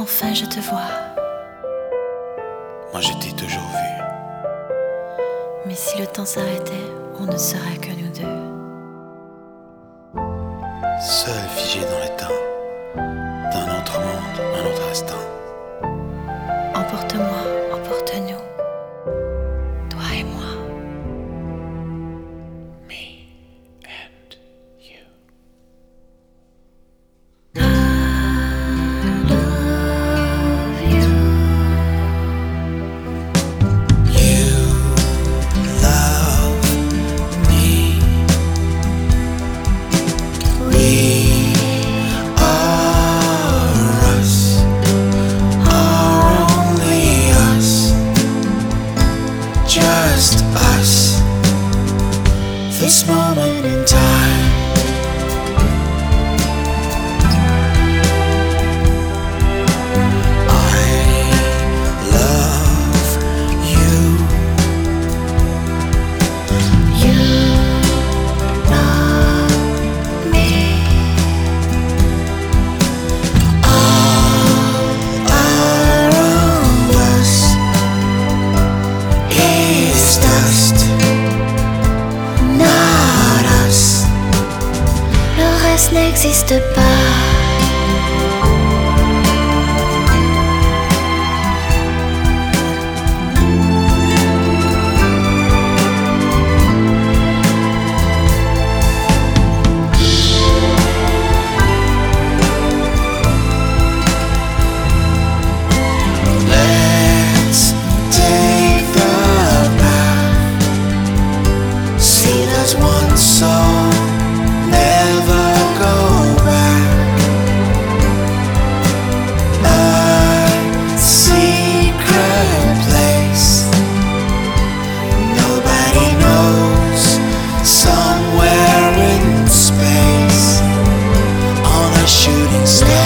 enfin je te vois. Moi je t'ai toujours vu. Mais si le temps s'arrêtait, on ne serait que nous deux. Seul figé dans le temps, d'un autre monde, un autre instant. Emporte-moi, emporte-nous, toi et moi. Me and you. I love you. You love me. We are us, are only us, just us. This moment in time. I love you. You love me. Around us is dust, not us. Le reste n'existe pas. Let's take the path. See, there's one soul, never go back. A secret place nobody knows, somewhere in space, on a shooting star.